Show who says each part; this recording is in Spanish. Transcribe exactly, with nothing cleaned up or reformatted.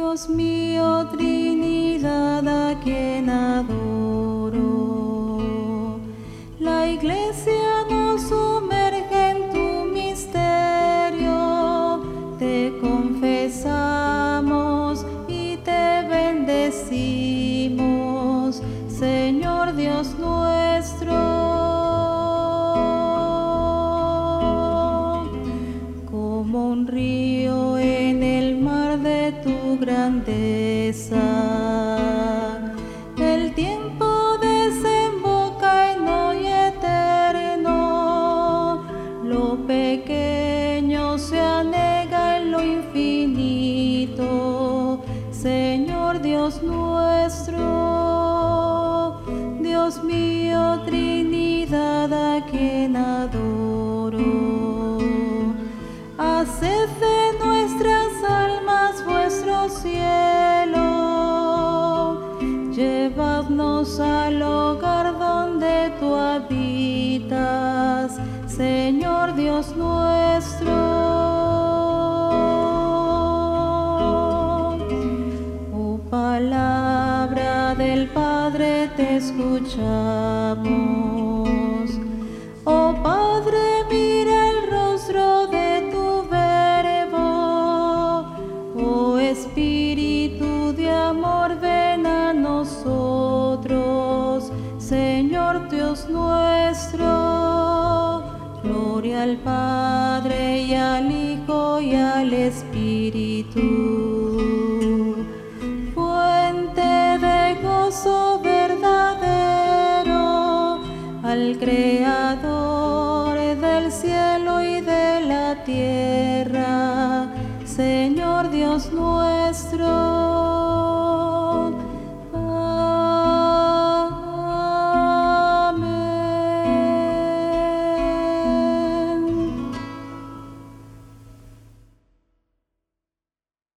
Speaker 1: Dios mío, Trinidad a quien adoro. La Iglesia nos sumerge en tu misterio, te confesamos y te bendecimos, Señor Dios nuestro. Como un río en el mar de tu grandeza, el tiempo desemboca en hoy eterno, lo pequeño se anega en lo infinito, Señor Dios nuestro. Dios mío, Trinidad a quien adoro, haced de nuestras almas vuestro cielo, llevadnos al hogar donde tú habitas, Señor Dios nuestro. Oh palabra del Padre, te escuchamos. Oh Padre, mira el rostro de tu Verbo. Oh Espíritu de amor, ven a nosotros, Señor Dios nuestro. Gloria al Padre y al Hijo y al Espíritu, fuente de gozo verdadero, al Creador del cielo y de la tierra, Señor Dios nuestro.